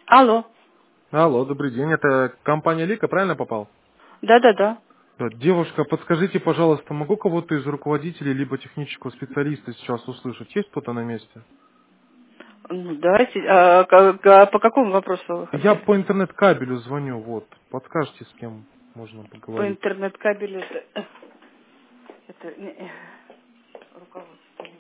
Алло. Алло, добрый день. Это компания Лика, правильно попал? Да-да-да. Да, девушка, подскажите, пожалуйста, могу кого-то из руководителей либо технического специалиста сейчас услышать? Есть кто-то на месте? Ну, давайте. По какому вопросу вы Я хотели? по интернет-кабелю звоню, вот. Подскажите, с кем можно По поговорить. интернет-кабелю это руководство.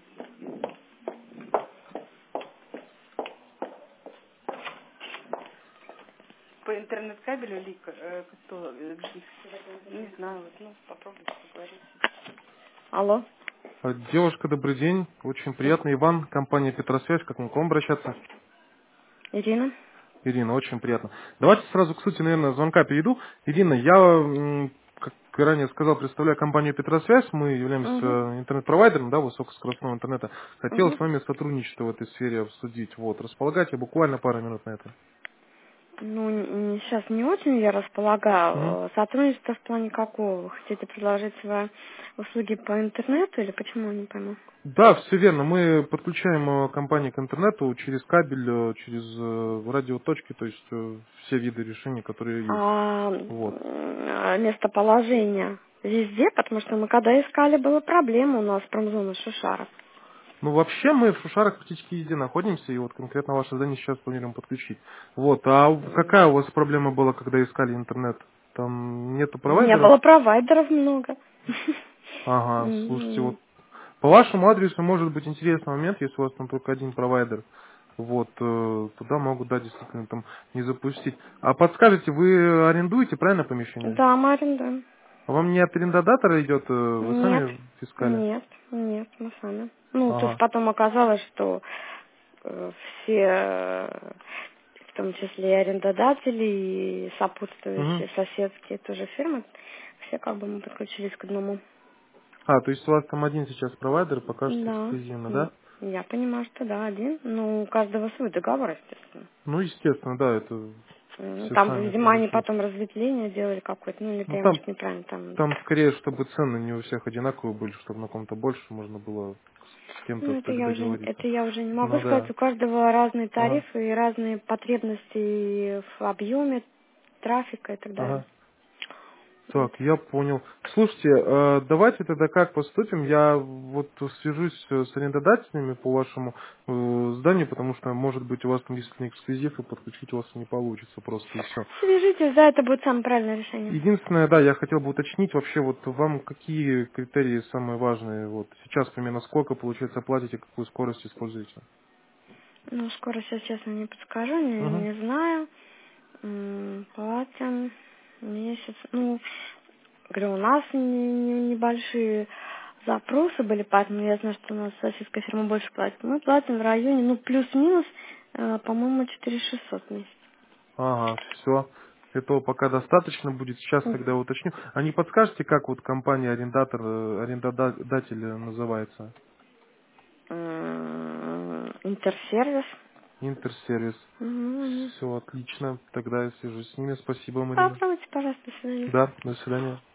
По интернет-кабелю Лика, кто? Не знаю, вот, ну, попробуйте поговорить. Алло. Девушка, добрый день. Очень приятно. Иван, компания Петросвязь. Как к вам обращаться? Ирина? Ирина, очень приятно. Давайте сразу к сути, наверное, звонка перейду. Ирина, я, как ранее сказал, представляю компанию Петросвязь. Мы являемся Угу. интернет-провайдером, да, высокоскоростного интернета. Хотел Угу. с вами сотрудничество в этой сфере обсудить. Вот, располагайте буквально пару минут на это. Ну, сейчас не очень я Мгм. располагаю. Сотрудничество в плане какого? Вы хотите предложить свои услуги по интернету или почему, не пойму? Да, все верно. Мы подключаем компании к интернету через кабель, через радиоточки, то есть все виды решений, которые есть. Вот. Местоположение везде, потому что мы когда искали, была проблема у нас промзона Шушара. Ну, вообще мы в Шушарах практически везде находимся, и вот конкретно ваше здание сейчас планируем подключить. Вот, а какая у вас проблема была, когда искали интернет? Там нету Не провайдеров? было провайдеров много. Ага, слушайте, М, вот по вашему адресу может быть интересный момент, если у вас там только один провайдер. Вот, туда могут, да, действительно там не запустить. А подскажите, вы арендуете, правильно, помещение? Да, мы арендуем. А вам не от арендодатора идет, вы Нет, сами искали? нет, нет, мы сами. Ну, то есть Ага. потом оказалось, что все, в том числе и арендодатели, и Мгм. сопутствующие соседские тоже фирмы, все как бы мы подключились к одному. А, то есть у вас там один сейчас провайдер, пока что Да, эксклюзивно, да? я понимаю, что да, один. Ну, у каждого свой договор, естественно. Ну, естественно, да, это все Там, сами видимо, они согласились. потом разветвление делали какое-то, ну, или Ну, я, там, может, неправильно там. там скорее, чтобы цены не у всех одинаковые были, чтобы на ком-то больше можно было с кем-то Ну, договориться. это я уже не могу Ну сказать. да. У каждого разные Ага. тарифы и разные потребности в объеме трафика и так далее. Ага. Вот. Так, я понял. Слушайте, давайте тогда как поступим? Я вот свяжусь с арендодателями по вашему зданию, потому что, может быть, у вас там действительно эксклюзив, и подключить у вас не получится просто, и все. Свяжитесь, да, это будет самое правильное решение. Единственное, да, я хотел бы уточнить вообще, вот вам какие критерии самые важные? Вот сейчас примерно сколько, получается, платите, какую скорость используете? Ну, скоро сейчас, честно, не подскажу, Угу. не знаю. Платим месяц. Ну, говорю, у нас небольшие запросы были, поэтому я знаю, что у нас российская фирма больше платит. Мы платим в районе, ну, плюс-минус, по-моему, 4600 в месяц. Ага, все. Этого пока достаточно будет. Сейчас тогда уточню. А не подскажете, как вот компания арендодатель называется? Интерсервис. Интерсервис. Мгм. Все отлично. Тогда я свяжусь с ними. Спасибо, Марина. Попробуйте, пожалуйста, до свидания. Да, до свидания.